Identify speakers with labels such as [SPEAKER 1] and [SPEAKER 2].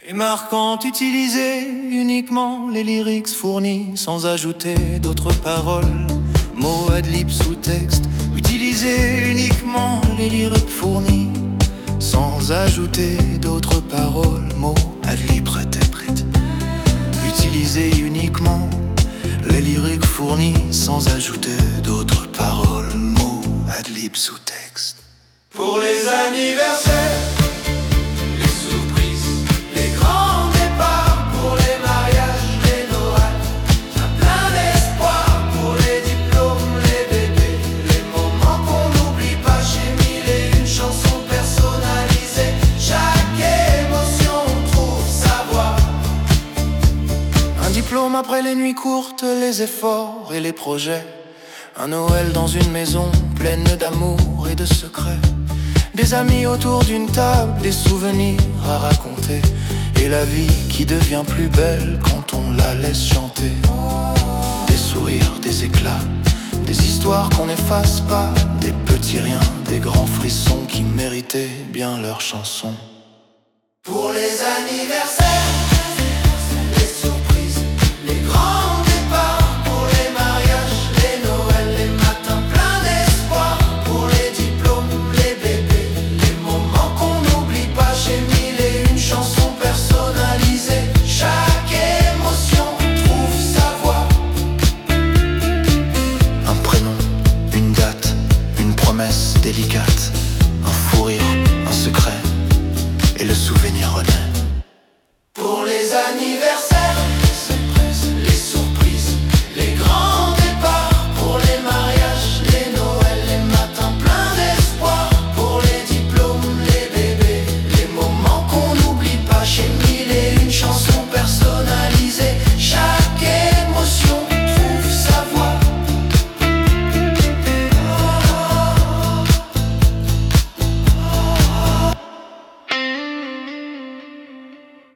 [SPEAKER 1] Et marquant, utiliser uniquement les lyrics fournis, sans ajouter d'autres paroles, mots, ad-lib, sous-texte. Utiliser uniquement les lyrics fournis, sans ajouter d'autres paroles, mots, ad-lib, interprète. Utiliser uniquement les lyrics fournis, sans ajouter d'autres paroles, mots, ad-lib, sous-texte. Pour les anniversaires, diplôme après les nuits courtes, les efforts et les projets. Un Noël dans une maison pleine d'amour et de secrets. Des amis autour d'une table, des souvenirs à raconter. Et la vie qui devient plus belle quand on la laisse chanter. Des sourires, des éclats, des histoires qu'on n'efface pas. Des petits riens, des grands frissons qui méritaient bien leur chanson. Pour les anniversaires.